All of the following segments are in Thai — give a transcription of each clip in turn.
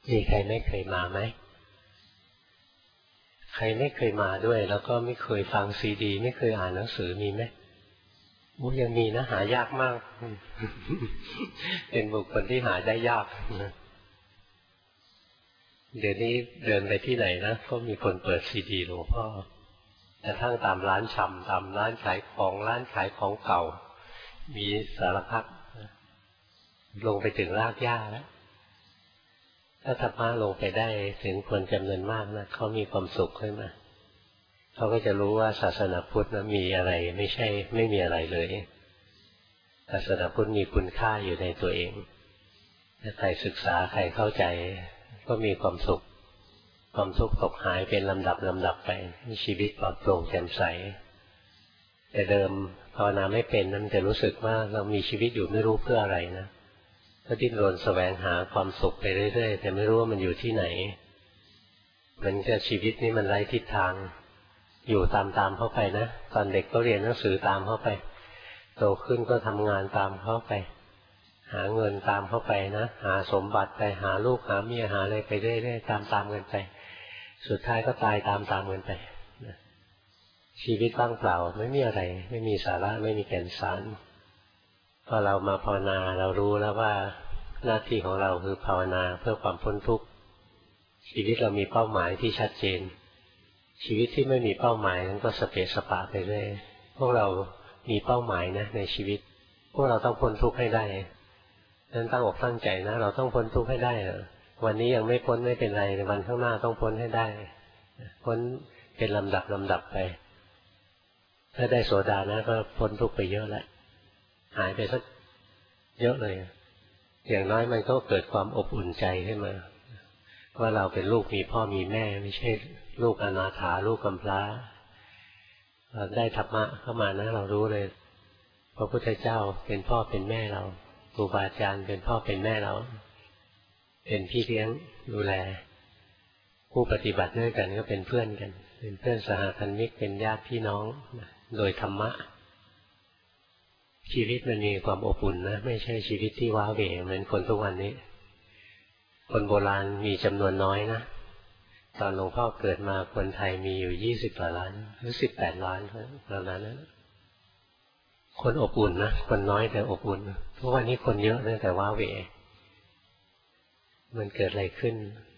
มีใครไม่เคยมาไหมใครไม่เคยมาด้วยแล้วก็ไม่เคยฟังซีดีไม่เคยอ่านหนังสือมีไหมยังมีนะหายากมาก เป็นบุคคลที่หาได้ยากเดี๋ยวนี้เดินไปที่ไหนนะก็มีคนเปิดซีดีหลวงพ่อแต่ทั้งตามร้านชำตามร้านขายของร้านขายของเก่ามีสารพัดลงไปถึงรากหญ้าแล้วถ้าธรรมะลงไปได้ถึงคนจำนวนมากนะเขามีความสุขขึ้นมาเขาก็จะรู้ว่าศาสนาพุทธนะมีอะไรไม่มีอะไรเลยศาสนาพุทธมีคุณค่าอยู่ในตัวเองถ้าใครศึกษาใครเข้าใจก็มีความสุขความทุกข์ตกหายเป็นลำดับไปชีวิตปลอดโปร่งแจ่มใสแต่เดิมภาวนาไม่เป็นนั้นจะรู้สึกว่าเรามีชีวิตอยู่ไม่รู้เพื่ออะไรนะก็ดิ้นรนแสวงหาความสุขไปเรื่อยๆแต่ไม่รู้ว่ามันอยู่ที่ไหนมันจะชีวิตนี้มันไร้ทิศทางอยู่ตามเข้าไปนะตอนเด็กก็เรียนหนังสือตามเข้าไปโตขึ้นก็ทำงานตามเข้าไปหาเงินตามเข้าไปนะหาสมบัติไปหาลูกหาเมียหาอะไรไปเรื่อยๆตามกันไปสุดท้ายก็ตายตามกันไปชีวิตว่างเปล่าไม่มีอะไรไม่มีสาระไม่มีแก่นสารพอเรามาภาวนาเรารู้แล้วว่าหน้าที่ของเราคือภาวนาเพื่อความพ้นทุกข์ชีวิตเรามีเป้าหมายที่ชัดเจนชีวิตที่ไม่มีเป้าหมายนั้นก็สเปะสปะไปเรื่อยพวกเรามีเป้าหมายนะในชีวิตพวกเราต้องพ้นทุกข์ให้ได้นั้นตั้งอกตั้งใจนะเราต้องพ้นทุกข์ให้ได้วันนี้ยังไม่พ้นไม่เป็นไรในวันข้างหน้าต้องพ้นให้ได้พ้นเป็นลำดับไปถ้าได้โสดานะก็พ้นทุกข์ไปเยอะแล้วหายไปสักเยอะเลยอย่างน้อยมันก็เกิดความอบอุ่นใจขึ้นมาว่าเราเป็นลูกมีพ่อมีแม่ไม่ใช่ลูกอนาถาลูกกำพร้าเราได้ธรรมะเข้ามานะเรารู้เลยพระพุทธเจ้าเป็นพ่อเป็นแม่เราครูบาอาจารย์เป็นพ่อเป็นแม่เราเป็นพี่เลี้ยงดูแลผู้ปฏิบัติด้วยกันก็เป็นเพื่อนกันเป็นเพื่อนสหธรรมิกเป็นญาติพี่น้องโดยธรรมะชีวิตมันมีความอบอุ่นนะไม่ใช่ชีวิตที่ว้าเหวเหมือนคนทุกวันนี้คนโบราณมีจำนวนน้อยนะตอนหลวงพ่อเกิดมาคนไทยมีอยู่20 กว่าล้านหรือ18 ล้านประมาณนั้นคนอบอุ่นนะคนน้อยแต่อบอุ่นทุกวันนี้คนเยอะนะแต่ว้าเหวมันเกิดอะไรขึ้น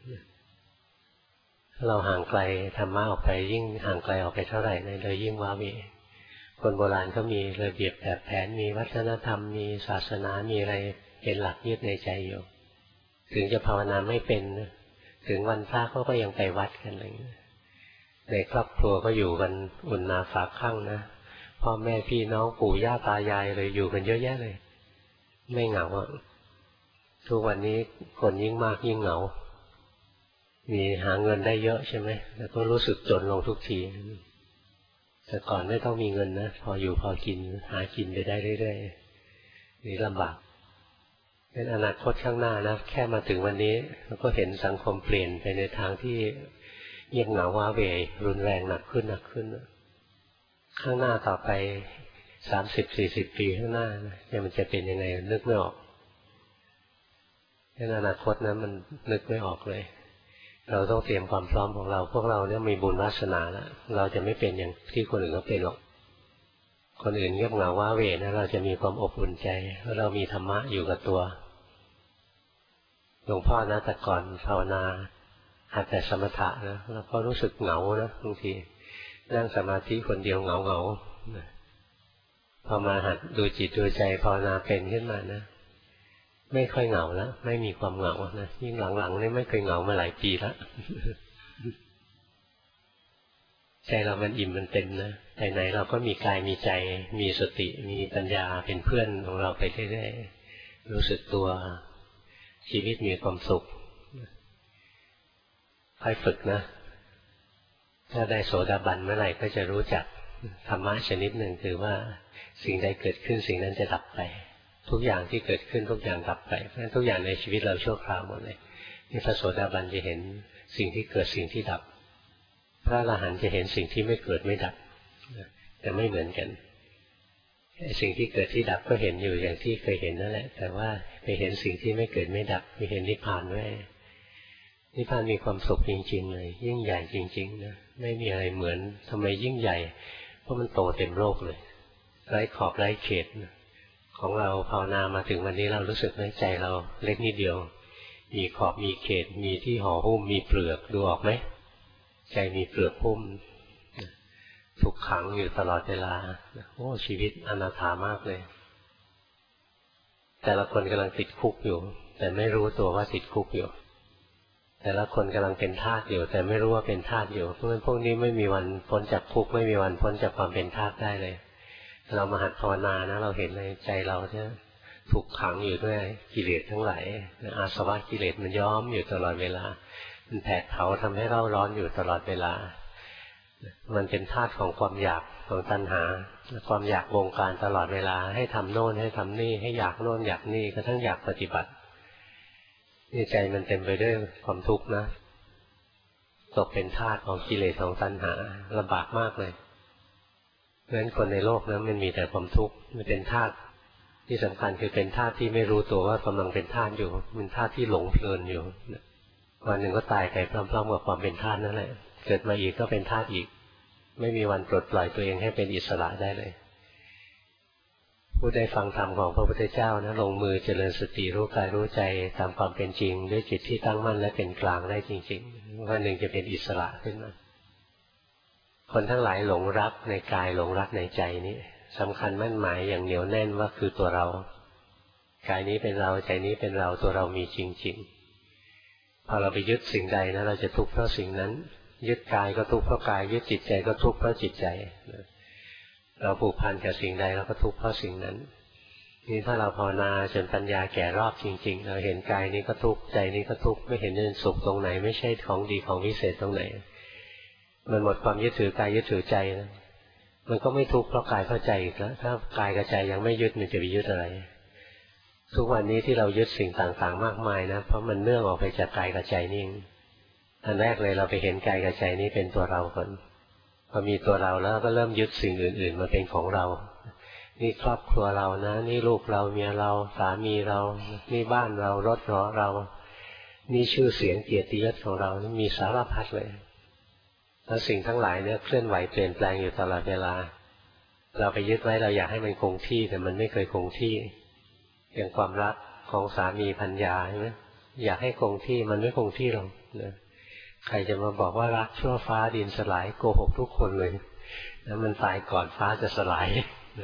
เราห่างไกลธรรมะออกไปยิ่งห่างไกลออกไปเท่าไหร่เลยยิ่งว้าเหวคนโบราณก็มีระเบียบแบบแผนมีวัฒนธรรมมีศาสนามีอะไรเป็นหลักยึดในใจอยู่ถึงจะภาวนาไม่เป็นถึงวันพระเขาก็ยังไปวัดกันอะไรอย่างนี้ในครอบครัวก็อยู่กันอุ่นหนาฝาข้างนะพ่อแม่พี่น้องปู่ย่าตายายเลยอยู่กันเยอะแยะเลยไม่เหงาอ่ะทุกวันนี้คนยิ่งมากยิ่งเหงามีหาเงินได้เยอะใช่ไหมแล้วก็รู้สึกจนลงทุกทีแต่ก่อนไม่ต้องมีเงินนะพออยู่พอกินหากินไปได้เรื่อยๆนี่ลำบากเป็นอนาคตข้างหน้านะแค่มาถึงวันนี้เราก็เห็นสังคมเปลี่ยนไปในทางที่เงียบเหงาว้าเหวรุนแรงหนักขึ้นข้างหน้าต่อไป30-40 ปีข้างหน้าเนี่ยมันจะเป็นยังไงนึกไม่ออกในอนาคตนะมันนึกไม่ออกเลยเราต้องเตรียมความพร้อมของเราพวกเราเนี่ยมีบุญวาสนาแล้วเราจะไม่เป็นอย่างที่คนอื่นเขาเป็นหรอกคนอื่นเงียบเหงาว้าเหวนะเราจะมีความอบอุ่นใจเพราะเรามีธรรมะอยู่กับตัวหลวงพ่อนะแต่ก่อนภาวนาหัดแต่สมถะนะแล้วก็รู้สึกเหงานะบางทีนั่งสมาธิคนเดียวเหงาพอมาหัดดูจิตดูใจภาวนาเป็นขึ้นมานะไม่ค่อยเหงาแล้วไม่มีความเหงานะยิ่งหลังๆนี่ไม่เคยเหงามาหลายปีแล้วใจเรามันอิ่มมันเต็มนะไหนๆเราก็มีกายมีใจมีสติมีปัญญาเป็นเพื่อนของเราไปเรื่อยๆรู้สึกตัวชีวิตมีความสุขค่อยฝึกนะถ้าได้โสดาบันเมื่อไหร่ก็จะรู้จักธรรมะชนิดหนึ่งคือว่าสิ่งใดเกิดขึ้นสิ่งนั้นจะดับไปทุกอย่างที่เกิดขึ้นทุกอย่างดับไปเพราะฉะนั้นทุกอย่างในชีวิตเราชั่วคราวหมดเลยนี่พระโสดาบันจะเห็นสิ่งที่เกิดสิ่งที่ดับพระอรหันต์จะเห็นสิ่งที่ไม่เกิดไม่ดับแต่ไม่เหมือนกันสิ่งที่เกิดที่ดับก็เห็นอยู่อย่างที่เคยเห็นนั่นแหละแต่ว่าไปเห็นสิ่งที่ไม่เกิดไม่ดับไปเห็นนิพพานไว้นิพพานมีความสุขจริงๆเลยยิ่งใหญ่จริงๆนะไม่มีอะไรเหมือนทำไมยิ่งใหญ่เพราะมันโตเต็มโลกเลยไร้ขอบไร้เขตของเราภาวนามาถึงวันนี้เรารู้สึกในใจเราเล็กนิดเดียวมีขอบมีเขตมีที่ห่อหุ้มมีเปลือกดูออกไหมใจมีเปลือกหุ้มถูกขังอยู่ตลอดเวลาโอ้ชีวิตอนาถามากเลยแต่ละคนกำลังติดคุกอยู่แต่ไม่รู้ตัวว่าติดคุกอยู่แต่ละคนกำลังเป็นทาสอยู่แต่ไม่รู้ว่าเป็นทาสอยู่เพราะฉะนั้นพวกนี้ไม่มีวันพ้นจากคุกไม่มีวันพ้นจากความเป็นทาสได้เลยเรามาหัดภาวนานะเราเห็นในใจเราเนี่ยถูกขังอยู่ด้วยกิเลสทั้งหลายอาสวะกิเลสมันย้อมอยู่ตลอดเวลามันแผดเผาทำให้เราร้อนอยู่ตลอดเวลามันเป็นธาตุของความอยากของตัณหาความอยากบงการตลอดเวลาให้ทำโน่นให้ทำนี่ให้อยากโน่นอยากนี่กระทั่งอยากปฏิบัตินี่ใจมันเต็มไปด้วยความทุกข์นะตกเป็นทาสของกิเลสของตัณหาลำบากมากเลยเพราะฉะนั้นคนในโลกนั้นมันมีแต่ความทุกข์มันเป็นทาสที่สำคัญคือเป็นทาสที่ไม่รู้ตัวว่ากำลังเป็นทาสอยู่เป็นทาสที่หลงเพลินอยู่วันหนึ่งก็ตายไปพร้อมๆกับความเป็นทาสนั่นแหละเกิดมาอีกก็เป็นทาสอีกไม่มีวันปลดปล่อยตัวเองให้เป็นอิสระได้เลยผู้ได้ฟังธรรมของพระพุทธเจ้านะลงมือเจริญสติรู้กายรู้ใจตามความเป็นจริงด้วยจิตที่ตั้งมั่นและเป็นกลางได้จริงๆวันหนึ่งจะเป็นอิสระขึ้นมาคนทั้งหลายหลงรักในกายหลงรักในใจนี้สำคัญมั่นหมายอย่างเหนียวแน่นว่าคือตัวเรากายนี้เป็นเราใจนี้เป็นเราตัวเรามีจริงๆพอเราไปยึดสิ่งใดนะเราจะทุกข์เพราะสิ่งนั้นยึดกายก็ทุกข์เพราะกายยึดจิตใจก็ทุกข์เพราะจิตใจเราผูกพันกับสิ่งใดเราก็ทุกข์เพราะสิ่งนั้นนี่ถ้าเราภาวนาจนปัญญาแก่รอบจริงๆเราเห็นกายนี้ก็ทุกข์ใจนี้ก็ทุกข์ไม่เห็นเป็นสุขตรงไหนไม่ใช่ของดีของวิเศษตรงไหนมันหมดความยึดถือกายยึดถือใจนะมันก็ไม่ทุกข์เพราะกายเพราะใจอีกแล้วถ้ากายกับใจยังไม่ยึดมันจะไปยึดอะไรทุกวันนี้ที่เรายึดสิ่งต่างๆมากมายนะเพราะมันเนื่องออกไปจากกายกับใจนี่อันแรกเลยเราไปเห็นกายกับใจนี้เป็นตัวเราก่อนพอมีตัวเราแล้วก็เริ่มยึดสิ่งอื่นๆมาเป็นของเรานี่ครอบครัวเรานะนี่ลูกเราเมียเราสามีเรานี่บ้านเรารถเรานี่ชื่อเสียงเกียรติยศของเรานี่มีสารพัดเลยแล้วสิ่งทั้งหลายเนี่ยเคลื่อนไหวเปลี่ยนแปลงอยู่ตลอดเวลาเราไปยึดไว้เราอยากให้มันคงที่แต่มันไม่เคยคงที่อย่างความรักของสามีภรรยาใช่ไหมอยากให้คงที่มันไม่คงที่หรอกนะใครจะมาบอกว่ารักชั่วฟ้าดินสลายโกหกทุกคนเลยแล้วมันตายก่อนฟ้าจะสลาย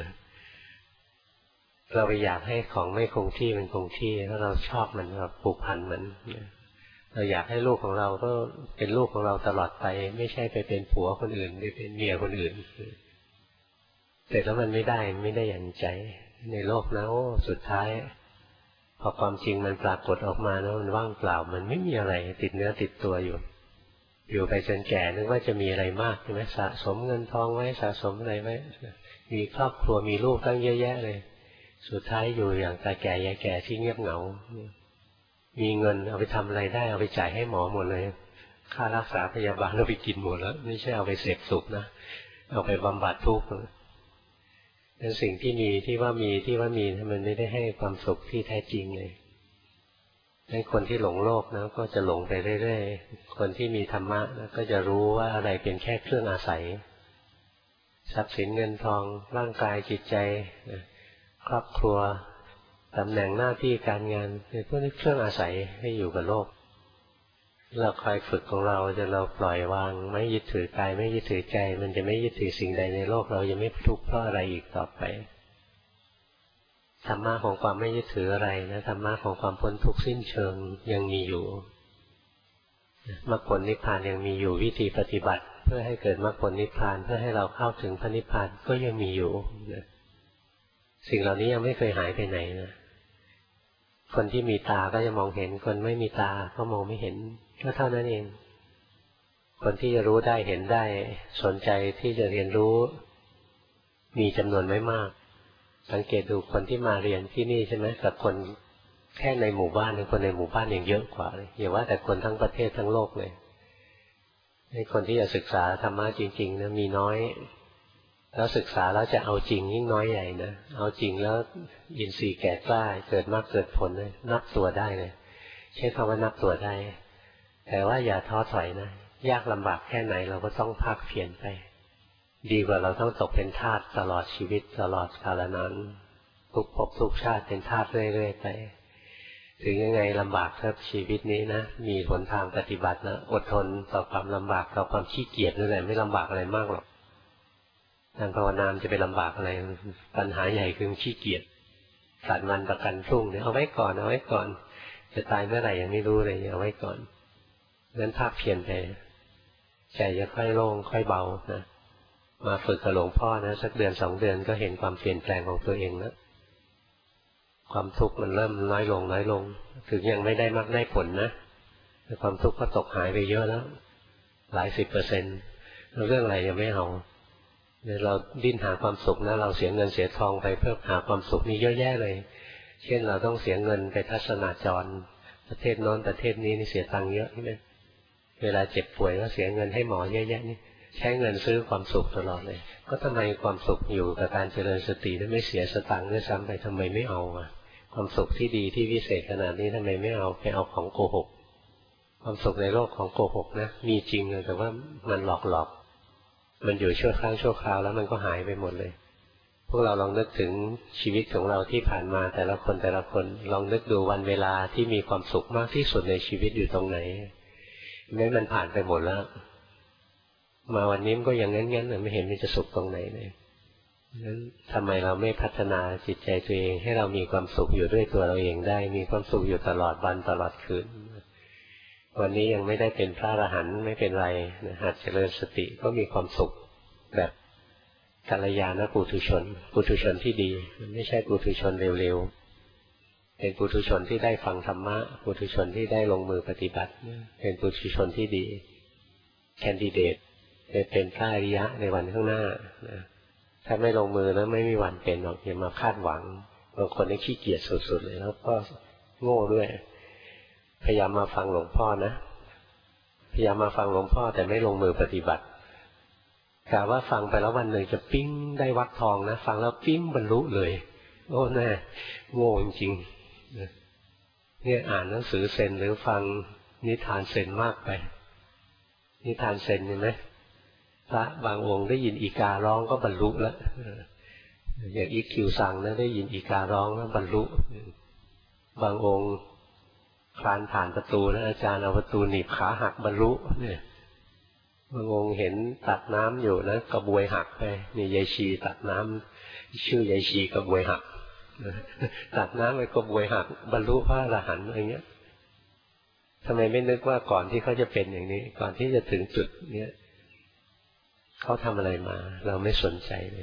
เราไปอยากให้ของไม่คงที่มันคงที่แล้วเราชอบมันเราผูกพันมันเราอยากให้ลูกของเราก็เป็นลูกของเราตลอดไปไม่ใช่ไปเป็นผัวคนอื่นไปเป็นเมียคนอื่นเสร็จแล้วมันไม่ได้อย่างใจในโลกนะโอ้สุดท้ายพอความจริงมันปรากฏออกมาแล้วมันว่างเปล่ามันไม่มีอะไรติดเนื้อติดตัวอยู่ไปจนแก่นึกว่าจะมีอะไรมากใช่ไหมสะสมเงินทองไว้สะสมอะไรไว้มีครอบครัวมีลูกตั้งเยอะแยะเลยสุดท้ายอยู่อย่างตาแก่ยายแก่ที่เงียบเหงามีเงินเอาไปทำอะไรได้เอาไปจ่ายให้หมอหมดเลยค่ารักษาพยาบาลเราไปกินหมดแล้วไม่ใช่เอาไปเสพสุขนะเอาไปบำบัดทุกข์เป็นสิ่งที่มีที่ว่ามีมันไม่ได้ให้ความสุขที่แท้จริงเลยให้คนที่หลงโลกนะก็จะหลงไปเรื่อยๆคนที่มีธรรมะนะก็จะรู้ว่าอะไรเป็นแค่เครื่องอาศัยทรัพย์สินเงินทองร่างกายจิตใจครอบครัวตำแหน่งหน้าที่การงานเป็นพวกนี้เครื่องอาศัยให้อยู่กับโลกเราคอยฝึกของเราจนเราปล่อยวางไม่ยึดถือกายไม่ยึดถือใจมันจะไม่ยึดถือสิ่งใดในโลกเราจะไม่ทุกข์เพราะอะไรอีกต่อไปธรรมะของความไม่ยึดถืออะไรนะธรรมะของความพ้นทุกข์สิ้นเชิงยังมีอยู่มรรคผลนิพพานยังมีอยู่วิธีปฏิบัติเพื่อให้เกิดมรรคผลนิพพานเพื่อให้เราเข้าถึงพระนิพพานก็ยังมีอยู่นะสิ่งเหล่านี้ยังไม่เคยหายไปไหนนะคนที่มีตาก็จะมองเห็นคนไม่มีตาก็มองไม่เห็นก็เท่านั้นเองคนที่จะรู้ได้เห็นได้สนใจที่จะเรียนรู้มีจำนวนไม่มากสังเกตดูคนที่มาเรียนที่นี่ใช่ไหมกับคนแค่ในหมู่บ้านคนในหมู่บ้านยังเยอะกว่าเลยอย่าว่าแต่คนทั้งประเทศทั้งโลกเลยให้คนที่จะศึกษาธรรมะจริงๆนะมีน้อยแล้วศึกษาแล้วจะเอาจริงยิ่งน้อยใหญ่นะเอาจริงแล้วอินทรีย์แก่กล้าเกิดมรรคเกิดผลเลยนับตัวได้เลยใช้คำว่านับตัวได้แต่ว่าอย่าท้อถอยนะยากลำบากแค่ไหนเราก็ต้องภาคเพียรไปดีกว่าเราต้องตกเป็นทาสตลอดชีวิตตลอดกาลนานทุกภพทุกชาติเป็นทาสเรื่อยๆไปถึงยังไงลำบากถ้าชีวิตนี้นะมีหนทางปฏิบัตินะอดทนต่อความลำบากต่อความขี้เกียจนั่นแหละไม่ลำบากอะไรมากหรอกทางภาวนามจะไปลำบากอะไรปัญหาใหญ่คือขี้เกียจสัตว์มันประกันพรุ่งเนี่ยเอาไว้ก่อนเอาไว้ก่อนจะตายเมื่อไหร่ยังไม่รู้เลยเอาไว้ก่อนนั้นภาคเพียรไปใจจะค่อยโล่งค่อยเบานะมาฝึกกับหลวงพ่อนะสักเดือน2 เดือนก็เห็นความเปลี่ยนแปลงของตัวเองแล้วความทุกข์มันเริ่มน้อยลงน้อยลงถึงยังไม่ได้มรรคได้ผลนะแต่ความทุกข์ก็ตกหายไปเยอะแล้วหลาย10%แล้วเรื่องอะไรยังไม่เอาเราดิ้นหาความสุขนะเราเสียเงินเสียทองไปเพื่อหาความสุขนี่เยอะแยะเลยเช่นเราต้องเสียเงินไปทัศนาจรประเทศโน้นประเทศนี้นี่เสียตังค์เยอะใช่ไหมเวลาเจ็บป่วยก็เสียเงินให้หมอเยอะแยะนี่ใช้เงินซื้อความสุขตลอดเลยก็ทำไมความสุขอยู่กับการเจริญสติแล้วไม่เสียสตังค์ด้วยซ้ำไปทำไมไม่เอาความสุขที่ดีที่วิเศษขนาดนี้ทำไมไม่เอาไปเอาของโกหกความสุขในโลกของโกหกนะมีจริงแต่ว่ามันหลอกมันอยู่ชั่วครั้งชั่วคราวแล้วมันก็หายไปหมดเลยพวกเราลองนึกถึงชีวิตของเราที่ผ่านมาแต่ละคนลองนึกดูวันเวลาที่มีความสุขมากที่สุดในชีวิตอยู่ตรงไหนแม้มันผ่านไปหมดแล้วมาวันนี้มันก็ยังงั้นๆไม่เห็นมันจะสุขตรงไหนเลยนั้นทำไมเราไม่พัฒนาจิตใจตัวเองให้เรามีความสุขอยู่ด้วยตัวเราเองได้มีความสุขอยู่ตลอดวันตลอดคืนวันนี้ยังไม่ได้เป็นพระอรหันต์ไม่เป็นไรหัดเจริญสติก็มีความสุขแบบกัลยาณปุถุชนที่ดีไม่ใช่ปุถุชนเร็วๆเป็นปุถุชนที่ได้ฟังธรรมะปุถุชนที่ได้ลงมือปฏิบัติเป็นปุถุชนที่ดีแคนดิเดตเป็นพระอริยะในวันข้างหน้าถ้าไม่ลงมือแล้วไม่มีวันเป็นหรอกอย่ามาคาดหวังบางคนนี่ขี้เกียจสุดๆเลยแล้วก็โง่ด้วยพยายามมาฟังหลวงพ่อนะพยายามมาฟังหลวงพ่อแต่ไม่ลงมือปฏิบัติกะว่าฟังไปแล้ววันหนึ่งจะปิ้งได้วรรคทองนะฟังแล้วปิ้งบรรลุเลยโอ้แน่โง่จริงๆเนี่ยอ่านหนังสือเซนหรือฟังนิทานเซนมากไปนิทานเซนเห็นไหมพระบางองค์ได้ยินอีการ้องก็บรรลุแล้วอย่างอีคิวซังนะได้ยินอีการ้องแล้วบรรลุบางองค์คลานผ่านประตูแล้วอาจารย์เอาประตูหนีบขาหักบรรลุเนี่ยบางองค์เห็นตักน้ำอยู่นะกระบวยหักไปนี่ยายชีตักน้ำชื่อยายชีกระบวยหักตักน้ำไปกระบวยหักบรรลุพระอรหันต์อะไรเงี้ยทำไมไม่นึกว่าก่อนที่เขาจะเป็นอย่างนี้ก่อนที่จะถึงจุดเนี้ยเขาทำอะไรมาเราไม่สนใจเลย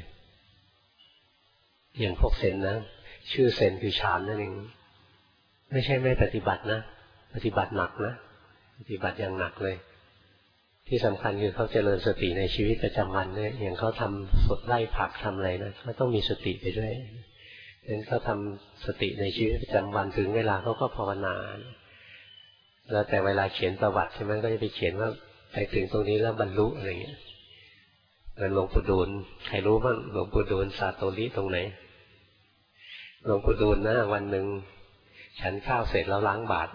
อย่างพวกเซนนะชื่อเซนคือฌานนั่นเองไม่ใช่ไม่ปฏิบัตินะปฏิบัติหนักนะปฏิบัติอย่างหนักเลยที่สำคัญคือเขาเจริญสติในชีวิตประจำวันเนี่ยอย่างเขาทำสดไล่ผักทำอะไรนะเขาต้องมีสติไปด้วยดังนั้นเขาทำสติในชีวิตประจำวันถึงเวลาเขาก็ภาวนาแล้วแต่เวลาเขียนประวัติใช่ไหมก็จะไปเขียนว่าไปถึงตรงนี้แล้วบรรลุอะไรเงี้ยหลวงปู่ดูลใครรู้บ้างหลวงปู่ดูลซาโตริตรงไหนหลวงปู่ดูลนะวันหนึ่งฉันข้าวเสร็จแล้วล้างบาตร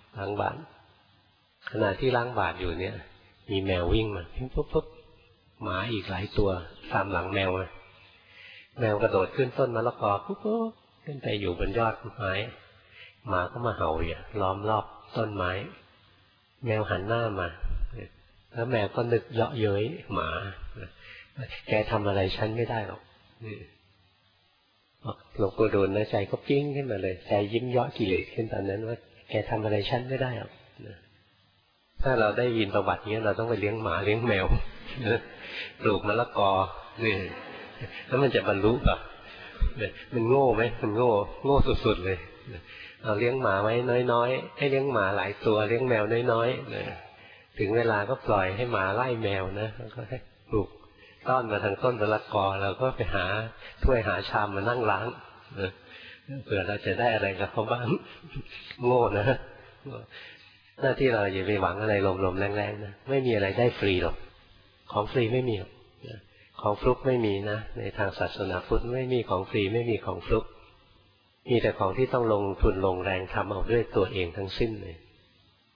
ขณะที่ล้างบาตรอยู่เนี่ยมีแมววิ่งมาปุ๊บหมาอีกหลายตัวตามหลังแมวมาแมวกระโดดขึ้นต้นมะละกอปุ๊บขึ้นไปอยู่บนยอดไม้หมาก็มาเห่าอยู่ล้อมรอบต้นไม้แมวหันหน้ามาแล้วแมวก็นึกเยาะเย้ยหมาแกทำอะไรฉันไม่ได้หรอกหลวงปู่ดูลนะใจก็ปิ้งขึ้นมาเลยใจยิ้มเยาะกิเลสขึ้นตอนนั้นว่าแกทำอะไรฉันไม่ได้หรอกถ้าเราได้ยินประวัติเงี้ยเราต้องไปเลี้ยงหมาเลี้ยงแมวปลูกมะละกอนี่แล้วมันจะบรรลุป่ะมันโง่ไหมมันโง่สุดๆเลยเอาเลี้ยงหมาไว้น้อยๆให้เลี้ยงหมาหลายตัวเลี้ยงแมวน้อยๆถึงเวลาก็ปล่อยให้หมาไล่แมวนะแล้วก็ให้ปลูกต้อนมาทางต้นมะละกอเราก็ไปหาถ้วยหาชามมานั่งล้างเผื่อเราจะได้อะไรกับเขาบ้างโง่นะหน้าที่เราอย่าไปหวังอะไรลมๆแรงๆนะไม่มีอะไรได้ฟรีหรอกของฟรีไม่มีของฟลุกไม่มีนะในทางศาสนาพุทธไม่มีของฟรีไม่มีของฟลุกมีแต่ของที่ต้องลงทุนลงแรงทำเอาด้วยตัวเองทั้งสิ้นเลย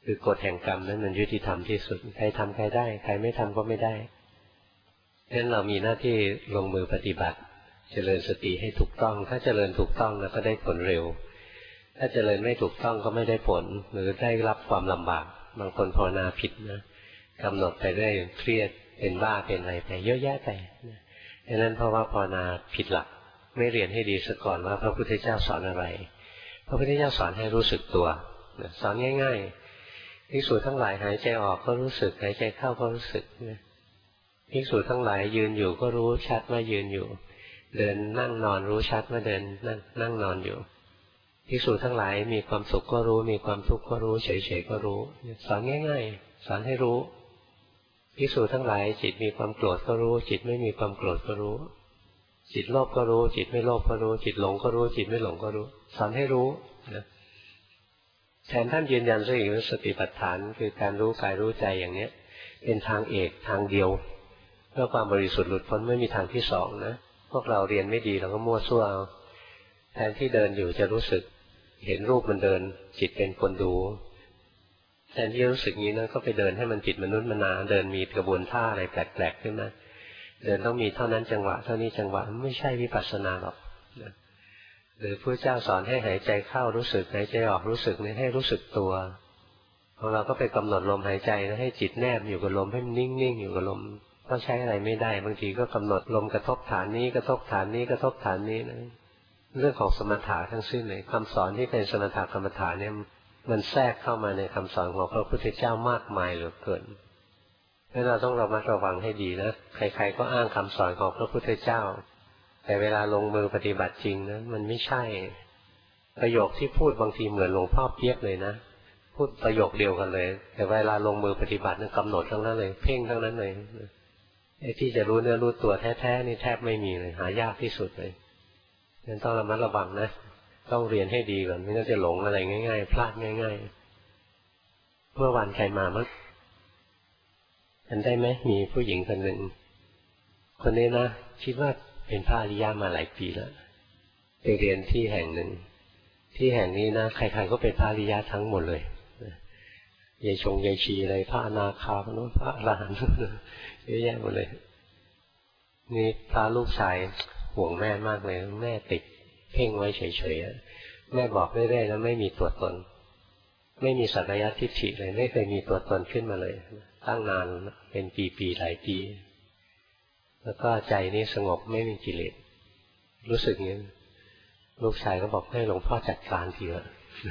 คือกฎแห่งกรรมนั้นมันยุติธรรมที่สุดใครทำใครได้ใครไม่ทำก็ไม่ได้ฉะนั้นเรามีหน้าที่ลงมือปฏิบัติเจริญสติให้ถูกต้องถ้าเจริญถูกต้องแล้วก็ได้ผลเร็วถ้าเจริญไม่ถูกต้องก็ไม่ได้ผลหรือได้รับความลำบากบางคนภาวนาผิดนะกำหนดไปเรื่อยเครียดเป็นบ้าเป็นอะไรไปเยอะแยะไปดังนั้นเพราะว่าภาวนาผิดหลักไม่เรียนให้ดีซะก่อนว่าพระพุทธเจ้าสอนอะไรพระพุทธเจ้าสอนให้รู้สึกตัวสอนง่ายๆภิกษุทั้งหลายหายใจออกก็รู้สึกหายใจเข้าก็รู้สึกภิกษุทั้งหลายยืนอยู่ก็รู้ชัดว่ายืนอยู่เดินนั่งนอนรู้ชัดว่าเดินนั่งนอนอยู่ภิกษุทั้งหลายมีความสุขก็รู้มีความทุกข์ก็รู้เฉยๆก็รู้สอนง่ายๆสอนให้รู้ภิกษุทั้งหลายจิตมีความโกรธก็รู้จิตไม่มีความโกรธก็รู้จิตโลภก็รู้จิตไม่โลภก็รู้จิตหลงก็รู้จิตไม่หลงก็รู้สอนให้รู้นะแทนท่านยืนยันซะอีกว่าสติปัฏฐานคือการรู้กายรู้ใจอย่างเนี้ยเป็นทางเอกทางเดียวเพื่อความบริสุทธิ์หลุดพ้นไม่มีทางที่สองนะพวกเราเรียนไม่ดีเราก็มั่วซั่วเอาแทนที่เดินอยู่จะรู้สึกเห็นรูปมันเดินจิตเป็นคนดูแทนที่จะรู้สึกงี้นะก็ไปเดินให้มันผิดมนุษย์มนาเดินมีกระบวนท่าอะไรแปลกๆขึ้นมาเดินต้องมีเท่านั้นจังหวะเท่านี้จังหวะไม่ใช่วิปัสสนาหรอกหรือพระเจ้าสอนให้หายใจเข้ารู้สึกหายใจออกรู้สึกนี่ให้รู้สึกตัวของเราก็ไปกำหนดลมหายใจนะให้จิตแนบอยู่กับลมให้มันนิ่งๆอยู่กับลมก็ใช้อะไรไม่ได้บางทีก็กำหนดลมกระทบฐานนี้กระทบฐานนี้กระทบฐานนี้นะเรื่องของสมถะทั้งสิ้นเลยคำสอนที่เป็นสมถะกรรมฐานเนี่ยมันแทรกเข้ามาในคำสอนของพระพุทธเจ้ามากมายเหลือเกินเพราะเราต้องระมัดระวังให้ดีนะใครๆก็อ้างคำสอนของพระพุทธเจ้าแต่เวลาลงมือปฏิบัติจริงนะมันไม่ใช่ประโยคที่พูดบางทีเหมือนหลวงพ่อเปี๊ยกเลยนะพูดประโยคเดียวกันเลยแต่เวลาลงมือปฏิบัตินั้นกำหนดทั้งนั้นเลยเพ่งทั้งนั้นเลยไอ้ที่จะรู้เนื้อรู้ตัวแท้ๆนี่แทบไม่มีเลยหายากที่สุดเลยงั้นต้องระมัดระวังนะต้องเรียนให้ดีก่อนไม่งั้นจะหลงอะไรง่ายๆพลาดง่ายๆเมื่อวานใครมามั้งเห็นได้ไหมมีผู้หญิงคนหนึ่งคนนี้นะคิดว่าเป็นพระอริยะมาหลายปีแล้วไปเรียนที่แห่งหนึ่งที่แห่งนี้นะใครๆก็เป็นพระอริยะทั้งหมดเลยยายชงยายชีอะไรพระอนาคาพระพระอรหันต์เยอะแยะหมดเลยนี่พระลูกชายห่วงแม่มากเลยแม่ติดเพ่งไว้เฉยๆแม่บอกเรื่อยๆแล้วไม่มีตัวตนไม่มีสักยะทิฏฐิเลยไม่เคยมีตัวตนขึ้นมาเลยตั้งนานเป็นปีๆหลายปีแล้วก็ใจนี่สงบไม่มีกิเลสรู้สึกอย่างนี้ลูกชายก็บอกให้หลวงพ่อจัดการทีละ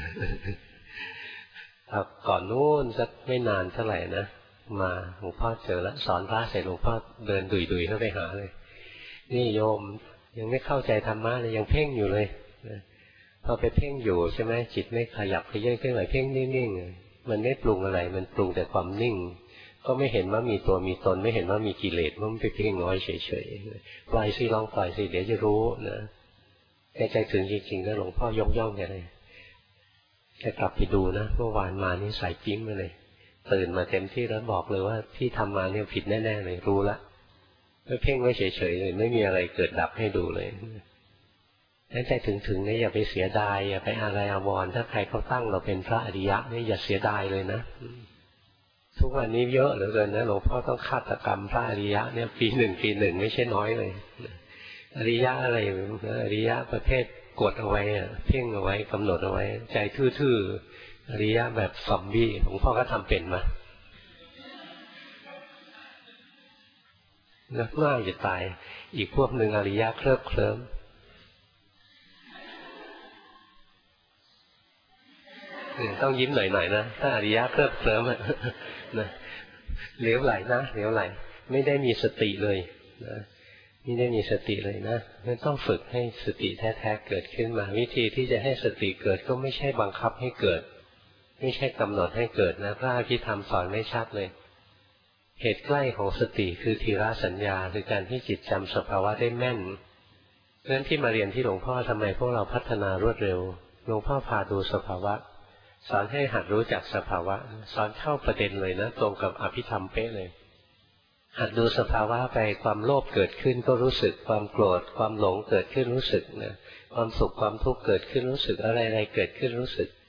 ก่อนนู้นสักไม่นานเท่าไหร่นะมาหลวงพ่อเจอแล้วสอนพระเสร็จหลวงพ่อเดินดุยๆเข้าไปหาเลยนี่โยมยังไม่เข้าใจธรรมะเลยยังเพ่งอยู่เลยพอไปเพ่งอยู่ใช่ไหมจิตไม่ขยับขยื่นเคลื่อนไหวเพ่งนิ่งๆมันไม่ปรุงอะไรมันปรุงแต่ความนิ่งก็ไม่เห็นว่ามีตัวมีตนไม่เห็นว่ามีกิเลสมันไปเพ่งน้อยเฉยๆปล่อยสิลองปล่อยสิเดี๋ยวจะรู้นะแกใจถึงจริงๆแล้วหลวงพ่อย่องแกเลยแกกลับไปดูนะเมื่อวานมานี่ใส่ปิ๊งมาเลยตื่นมาเต็มที่แล้วบอกเลยว่าที่ทำมาเนี่ยผิดแน่ๆเลยรู้ละไม่เพ่งไว้เฉยๆเลยไม่มีอะไรเกิดดับให้ดูเลยถ้าใจถึงๆเนี่ยอย่าไปเสียดายอย่าไปอะไรอาวรณ์ถ้าใครเขาตั้งเราเป็นพระอริยะเนี่ยอย่าเสียดายเลยนะทุกวันนี้เยอะเหลือเกินนะหลวงพ่อต้องฆาตกรรมพระอริยะเนี่ยปีหนึ่งไม่ใช่น้อยเลยอริยะอะไรอริยะประเภทกดเอาไว้เพ่งเอาไว้กำหนดเอาไว้ใจทื่อๆอริยะแบบซอมบี้หลวงพ่อก็ทำเป็นมานักง่ายจะตายอีกพวกหนึ่งอริยะเคลิบเคลิ้มต้องยิ้มหน่อยๆนะถ้าอริยะเคลิบเคลิ้มนะเหลวไหลนะเหลวไหลไม่ได้มีสติเลยนะไม่ได้มีสติเลยนะงั้นต้องฝึกให้สติแท้ๆเกิดขึ้นมาวิธีที่จะให้สติเกิดก็ไม่ใช่บังคับให้เกิดไม่ใช่กำหนดให้เกิดนะพระอภิธรรมสอนไม่ชัดเลยเหตุใกล้ของสติคือทีระสัญญาคือการที่จิตจำสภาวะได้แม่นเพราะฉะนั้นที่มาเรียนที่หลวงพ่อทำไมพวกเราพัฒนารวดเร็วหลวงพ่อพาดูสภาวะสอนให้หัดรู้จักสภาวะสอนเข้าประเด็นเลยนะตรงกับอภิธรรมเป๊ะเลยหัดดูสภาวะไปความโลภเกิดขึ้นก็รู้สึกความโกรธความหลงเกิดขึ้นรู้สึกนะความสุขความทุกข์เกิดขึ้นรู้สึกอะไรๆเกิดขึ้นรู้สึก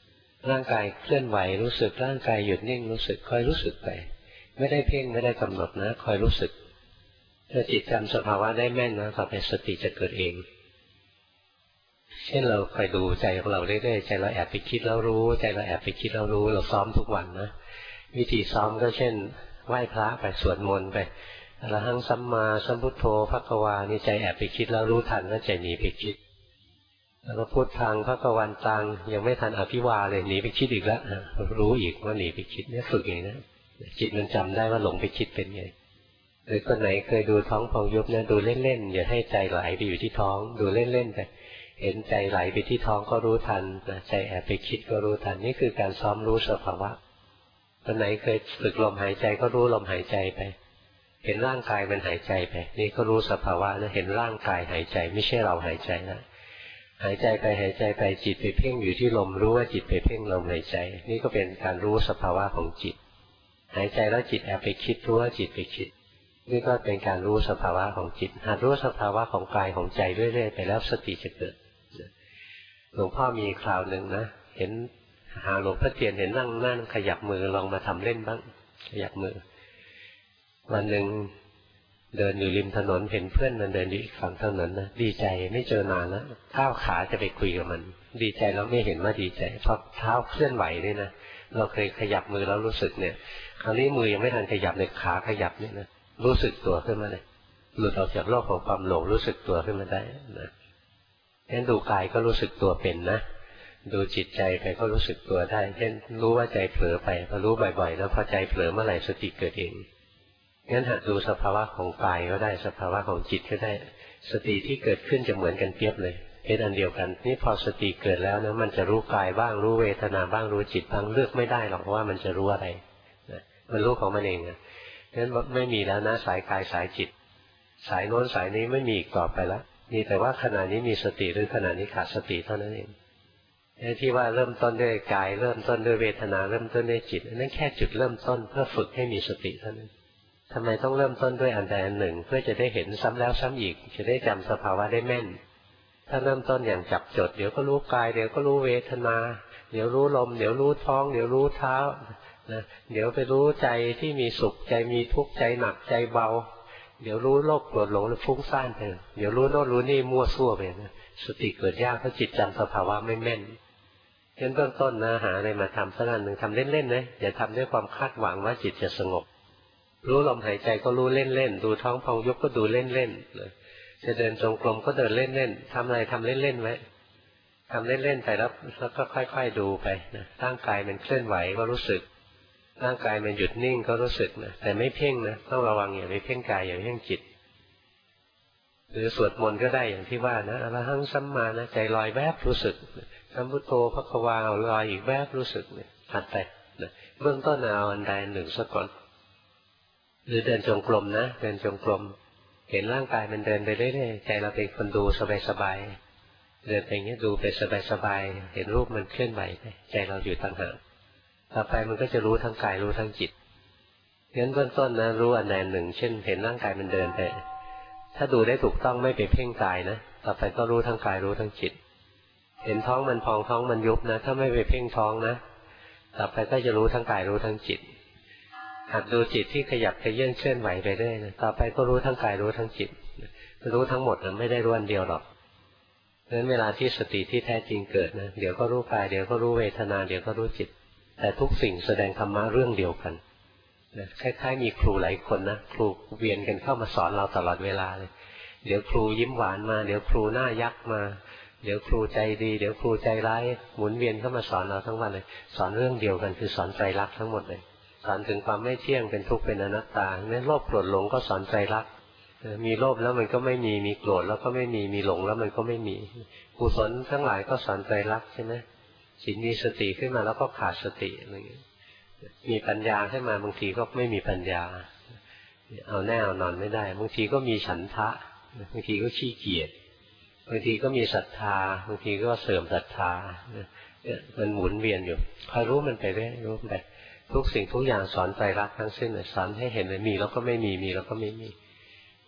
ร่างกายเคลื่อนไหวรู้สึกร่างกายหยุดนิ่งรู้สึกคอยรู้สึกไปไม่ได้เพ่งไม่ได้กำหนดนะคอยรู้สึกถ้าจิตจำสภาวะได้แม่นนะต่อไปสติจะเกิดเองเช่นเราคอยดูใจของเราเรื่อยๆใจเราแอบไปคิดแล้วรู้ใจเราแอบไปคิดแล้วรู้เราซ้อมทุกวันนะวิธีซ้อมก็เช่นไหว้พระไปสวดมนต์ไปอรหังสัมมาสัมพุทโธภควานี่ใจแอบไปคิดแล้วรู้ทันว่าใจหนีไปคิดแล้วก็พุทธังภควันตังยังไม่ทันอภิวาเลยหนีไปคิดอีกแล้วรู้อีกว่าหนีไปคิดเนี่ยฝึกอย่างนี้นะจิตมันจำได้ว่าหลงไปคิดเป็นไงหรือคนไหนเคยดูท้องพองยุบเนี่ยดูเล่นๆอย่าให้ใจไหลไปอยู่ที่ท้องดูเล่นๆไปเห็นใจไหลไปที่ท้องก็รู้ทันใจแอบไปคิดก็รู้ทันนี่คือการซ้อมรู้สภาวะคนไหนเคยฝึกลมหายใจก็รู้ลมหายใจไปเห็นร่างกายมันหายใจไปนี่ก็รู้สภาวะนะเห็นร่างกายหายใจไม่ใช่เราหายใจนะหายใจไปหายใจไปจิตไปเพ่งอยู่ที่ลมรู้ว่าจิตไปเพ่งลมหายใจนี่ก็เป็นการรู้สภาวะของจิตหายใจแล้วจิตแอบไปคิดรู้ว่าจิตไปคิดนี่ก็เป็นการรู้สภาวะของจิตหากรู้สภาวะของกายของใจเรื่อยๆไปแล้วสติจะเกิดหลวงพ่อมีคราวหนึ่งนะเห็นหาหลวงพ่อเทียนเห็นนั่งขยับมือลองมาทำเล่นบ้างขยับมือวันหนึ่งเดินอยู่ริมถนนเห็นเพื่อนมันเดินอยู่อีกฝั่งถนนนะดีใจไม่เจอนานแล้วก้าวขาจะไปคุยกับมันดีใจแล้วไม่เห็นว่าดีใจเพราะเท้าเคลื่อนไหวด้วยนะเราเคยขยับมือแล้วรู้สึกเนี่ยคราวนี้มือยังไม่ทันขยับเลยขาขยับเนี่ยนะรู้สึกตัวขึ้นมาเลยหลุดออกจากโลกของความหลงรู้สึกตัวขึ้นมาได้นะงั้นดูกายก็รู้สึกตัวเป็นนะดูจิตใจไปก็รู้สึกตัวได้เช่นรู้ว่าใจเผลอไปพอรู้บ่อยๆแล้วพอใจเผลอเมื่อไหร่สติเกิดเองงั้นหัดดูสภาวะของกายก็ได้สภาวะของจิตก็ได้สติที่เกิดขึ้นจะเหมือนกันเปียบเลยเป็นอันเดียวกันนี่พอสติเกิดแล้วนะมันจะรู้กายบ้างรู้เวทนาบ้างรู้จิตบ้างเลือกไม่ได้หรอกว่ามันจะรู้อะไรนะมันรู้ของมันเองนะงั้นไม่มีแล้วนะสายกายสายจิตสายโน้นสายนี้ไม่มีอีกต่อไปแล้วมีแต่ว่าขณะนี้มีสติหรือขณะนี้ขาดสติเท่านั้นเองที่ว่าเริ่มต้นด้วยกายเริ่มต้นด้วยเวทนาเริ่มต้นด้วยจิตนั่นแค่จุดเริ่มต้นเพื่อฝึกให้มีสติเท่านั้นทำไมต้องเริ่มต้นด้วยอันใดอันหนึ่งเพื่อจะได้เห็นซ้ำแล้วซ้ำอีกจะได้จำสภาวะได้แม่นถ้าเริ่มต้นอย่างจับจดเดี๋ยวก็รู้กายเดี๋ยวก็รู้เวทนาเดี๋ยวรู้ลมเดี๋ยวรู้ท้องเดี๋ยวรู้เท้านะเดี๋ยวไปรู้ใจที่มีสุขใจมีทุกข์ใจหนักใจเบาเดี๋ยวรู้โลภโกรธหลงแล้วฟุ้งซ่านไปเดี๋ยวรู้โน่นรู้นี่มั่วซั่วไปนะสติเกิดยากเพราะจิตจำสภาวะไม่แม่นฉะนั้นเบื้องต้นนะหาอะไรมาทำสักอันหนึ่งทำเล่นๆนะอย่าทำด้วยความคาดหวังว่าจิตจะสงบรู้ลมหายใจก็รู้เล่นๆดูท้องพองยุบก็ดูเล่นๆจะเดินจงกรมก็เดินเล่นๆทำอะไรทำเล่นๆไว้ทำเล่นๆไปแล้วก็ค่อยๆดูไปนะร่างกายมันเคลื่อนไหวก็รู้สึกร่างกายมันหยุดนิ่งก็รู้สึกนะแต่ไม่เพ่งนะต้องระวังอย่าไปเพ่งกายอย่าไปเพ่งจิตหรือสวดมนต์ก็ได้อย่างที่ว่านะอรหังสัมมานะใจลอยแวบรู้สึกสัมพุทโธภควาลอยอีกแวบรู้สึกเนี่ยหัดไปนะเบื้องต้นเอาอันใดหนึ่งสักก่อนหรือเดินจงกรมนะเดินจงกรมเห็นร่างกายมันเดินไปเรื่อยๆใจเราเป็นคนดูสบายๆเดินไปอย่างนี้ดูไปสบายๆเห็นรูปมันเคลื่อนไหวไปใจเราอยู่ต่างหากต่อไปมันก็จะรู้ทั้งกายรู้ทั้งจิตงั้นเบื้องต้นนะรู้อันใดหนึ่งเช่นเห็นร่างกายมันเดินไปถ้าดูได้ถูกต้องไม่ไปเพ่งกายนะต่อไปก็รู้ทั้งกายรู้ทั้งจิตเห็นท้องมันพองท้องมันยุบนะถ้าไม่ไปเพ่งท้องนะต่อไปก็จะรู้ทั้งกายรู้ทั้งจิตหัดดูจิตที่ขยับขยื่นเคลื่อนไหวไปเรื่อยนะต่อไปก็รู้ทั้งกายรู้ทั้งจิตรู้ทั้งหมดนะไม่ได้รู้อันเดียวหรอกเพราะฉะนั้นเวลาที่สติที่แท้จริงเกิดนะเดี๋ยวก็รู้กายเดี๋ยวก็รู้เวทนาเดี๋ยวก็รู้จิตแต่ทุกสิ่งแสดงธรรมะเรื่องเดียวกันนะคล้ายๆมีครูหลายคนนะครูเวียนกันเข้ามาสอนเราตลอดเวลาเลยเดี๋ยวครูยิ้มหวานมาเดี๋ยวครูหน้ายักษ์มาเดี๋ยวครูใจดีเดี๋ยวครูใจร้ายหมุนเวียนเข้ามาสอนเราทั้งวันเลยสอนเรื่องเดียวกันคือสอนไตรลักษณ์ทั้งหมดเลยสอนถึงความไม่เที่ยงเป็นทุกข์เป็นอนัตตาเนี่ยโลภโกรธหลงก็สอนไตรลักษณ์มีโลภแล้วมันก็ไม่มีโกรธแล้วก็ไม่มีหลงแล้วมันก็ไม่มีกุศลทั้งหลายก็สอนไตรลักษณ์ใช่ไหมจิตมีสติขึ้นมาแล้วก็ขาดสติอะไรอย่างเงี้ยมีปัญญาขึ้นมาบางทีก็ไม่มีปัญญาเอาแน่เอานอนไม่ได้บางทีก็มีฉันทะบางทีก็ขี้เกียจบางทีก็มีศรัทธาบางทีก็เสื่อมศรัทธามันหมุนเวียนอยู่คอยรู้มันไปเรื่อยรู้ไปทุกสิ่งทุกอย่างสอนไตรลักษณ์ทั้งสิ้นสอนให้เห็นเลยมีแล้วก็ไม่มีมีแล้วก็ไม่มี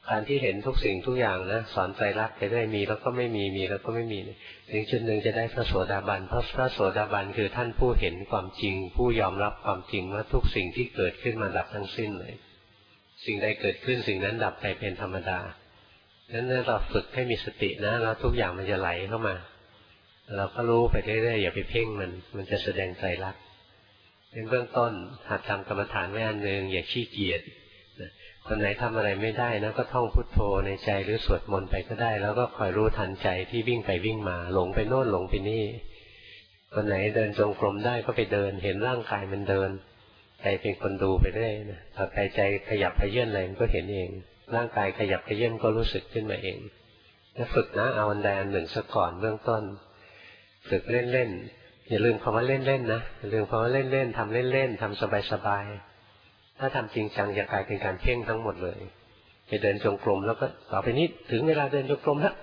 การที่เห็นทุกสิ่งทุกอย่างนะสอนใจรักไปได้มีแล้วก็ไม่มีมีแล้วก็ไม่มีถึงจุดหนึ่งจะได้พระโสดาบันเพราะพระโสดาบันคือท่านผู้เห็นความจริงผู้ยอมรับความจริงว่าทุกสิ่งที่เกิดขึ้นมาดับทั้งสิ้นเลยสิ่งใดเกิดขึ้นสิ่งนั้นดับไปเป็นธรรมดานั้นเราฝึกให้มีสตินะแล้วทุกอย่างมันจะไหลเข้ามาเราก็รู้ไปเรื่อยๆอย่าไปเพ่งมันจะแสดงใจรักเป็นเบื้องต้นหัดทำกรรมฐานไว้อันหนึ่งอย่าขี้เกียจคนไหนทำอะไรไม่ได้นะก็ท่องพุทโธในใจหรือสวดมนต์ไปก็ได้แล้วก็คอยรู้ทันใจที่วิ่งไปวิ่งมาหลงไปโน่นหลงไปนี่คนไหนเดินจงกรมได้ก็ไปเดินเห็นร่างกายมันเดินใจเป็นคนดูไปเรื่อยนะพอใจขยับขยื่นอะไรมันก็เห็นเองร่างกายขยับขยื่นก็รู้สึกขึ้นมาเองแล้วฝึกนะเอาอันใดอันหนึ่งซะก่อนเบื้องต้นฝึกเล่นๆอย่าลืมคำว่าเล่นๆนะอย่าลืมคำว่าเล่นๆทำเล่นๆทำสบายๆถ้าทำจริงจังจะกลายเป็นการเพ่งทั้งหมดเลยไปเดินจงกรมแล้วก็ต่อไปนี้ถึงเวลาเดินจงกรมแล้ว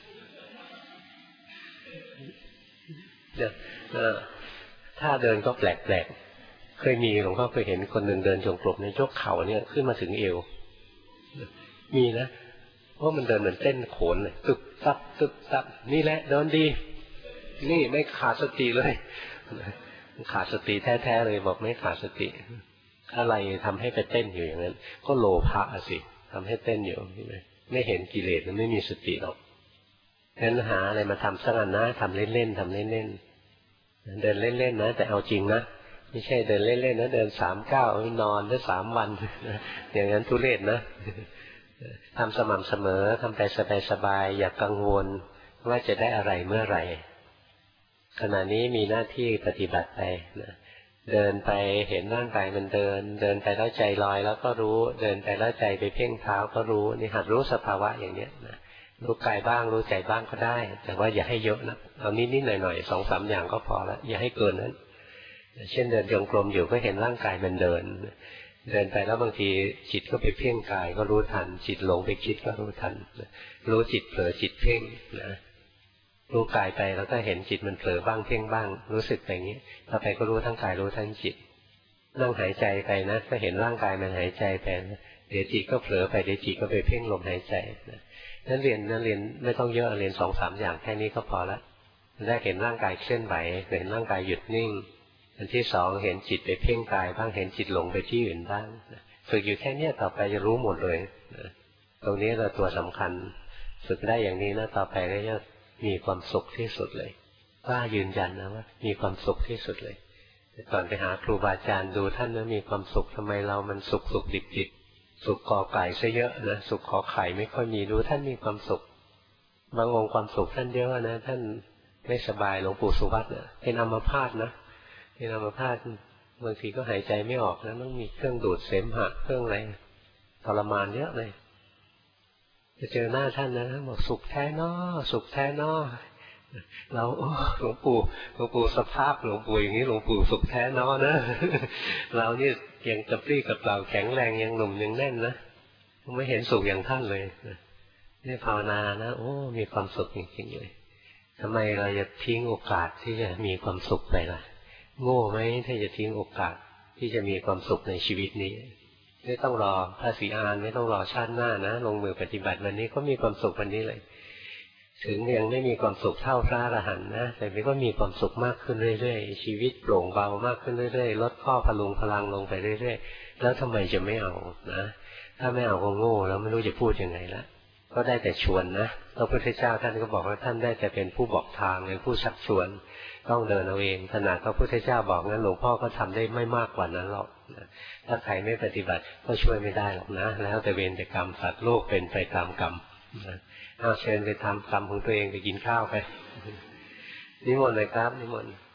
ถ้าเดินก็แปลกๆเคยมีหลวงพ่อเคยเห็นคนหนึ่งเดินจงกรมในยกเข่าเนี่ยขึ้นมาถึงเอวมีนะเพราะมันเดินเหมือนเต้นโขนเลยตึกตับตึกตับนี่แหละเดินดีนี่ไม่ขาดสติเลยขาดสติแท้ๆเลยบอกไม่ขาดสติอะไรทำให้ไปเต้นอยู่อย่างนั้นก็โลภะสิทำให้เต้นอยู่ไม่เห็นกิเลสมันไม่มีสติหรอกงั้นหาอะไรมาทำสักอันนะทำเล่นๆทำเล่นๆเดินเล่นๆนะแต่เอาจริงนะไม่ใช่เดินเล่นๆนะเดิน3 ก้าวนอนได้3 วันอย่างนั้นทุเรศนะทำสม่ำเสมอทำไปสบายๆอย่ากังวลว่าจะได้อะไรเมื่อไหร่ขณะนี้มีหน้าที่ปฏิบัติไปนะเดินไปเห็นร่างกายมันเดินไปแล้วใจลอยแล้วก็รู้เดินไปแล้วใจไปเพ่งเท้าก็รู้นี่หัดรู้สภาวะอย่างเนี้ยนะรู้กายบ้างรู้ใจบ้างก็ได้แต่ว่าอย่าให้เยอะนะเอานิดๆหน่อยๆ2-3 อย่างก็พอแล้วอย่าให้เกินนั้นเช่นเดินจงกรมอยู่ก็เห็นร่างกายมันเดินไปแล้วบางทีจิตก็ไปเพ่งกายก็รู้ทันจิตหลงไปคิดก็รู้ทันรู้จิตเผลอจิตเพ่งนะรู้กายไปแล้วก็เห็นจิตมันเผลอบ้างเพ่งบ้างรู้สึกไปอย่างนี้ต่อไปก็รู้ทั้งกายรู้ทั้งจิตนั่งหายใจไปนะก็เห็นร่างกายมันหายใจไปเดี๋ยวจิตก็เผลอไปเดี๋ยวจิตก็ไปเพ่งลมหายใจนั้นเรียนไม่ต้องเยอะเรียน2-3 อย่างแค่นี้ก็พอละได้เห็นร่างกายเคลื่อนไหวเห็นร่างกายหยุดนิ่งอันที่2เห็นจิตไปเพ่งกายบ้างเห็นจิตหลงไปที่อื่นบ้างฝึกอยู่แค่นี้ต่อไปจะรู้หมดเลยตรงนี้เราตัวสำคัญฝึกได้อย่างนี้นะต่อไปก็จะมีความสุขที่สุดเลยกล้ายืนยันนะว่ามีความสุขที่สุดเลยก่อนไปหาครูบาอาจารย์ดูท่านว่ามีความสุขทำไมเรามันสุขดิบสุขกอไก่ซะเยอะนะสุขขอไข่ไม่ค่อยมีดูท่านมีความสุขบางองค์ความสุขท่านเยอะนะท่านไม่สบายหลวงปู่สุวัตเนี่ยเป็นอัมพาตนะเป็นอัมพาตบางทีก็หายใจไม่ออกนะต้องมีเครื่องดูดเสมหะเครื่องอะไรทรมานเยอะเลยจะเจอหน้าท่านนะบอกสุขแท้นอสุขแท้นอเราหลวงปู่สภาพหลวงปู่อย่างนี้หลวงปู่สุขแท้นอนะเรานี่ยังกระปรี้กระเปร่าแข็งแรงยังหนุ่มยังแน่นนะไม่เห็นสุขอย่างท่านเลยนี่ภาวนานะโอ้มีความสุขจริงๆเลยทำไมเราจะทิ้งโอกาสที่จะมีความสุขไปล่ะโง่ไหมถ้าจะทิ้งโอกาสที่จะมีความสุขในชีวิตนี้ไม่ต้องรอพระศรีอานไม่ต้องรอชาติหน้านะลงมือปฏิบัติวันนี้ก็มีความสุขวันนี้เลยถึงยังไม่มีความสุขเท่าพระอรหันต์นะแต่ก็มีความสุขมากขึ้นเรื่อยๆชีวิตโปร่งเบามากขึ้นเรื่อยๆลดข้อพลุงพลังลงไปเรื่อยๆแล้วทำไมจะไม่เอานะถ้าไม่เอาก็โง่แล้วไม่รู้จะพูดยังไงละก็ได้แต่ชวนนะพระพุทธเจ้าท่านก็บอกว่าท่านได้แต่เป็นผู้บอกทางเป็นผู้ชักชวนต้องเดินเอาเองขนาดพระพุทธเจ้าบอกงั้นหลวงพ่อก็ทำได้ไม่มากกว่านั้นหรอกถ้าใครไม่ปฏิบัติก็ช่วยไม่ได้หรอกนะแล้วแต่เวรแต่กรรมสัตว์โลกเป็นไปตามกรรมเอาเชิญไปทำกรรมของตัวเองไปกินข้าวไปนิมนต์เลยครับนิมนต์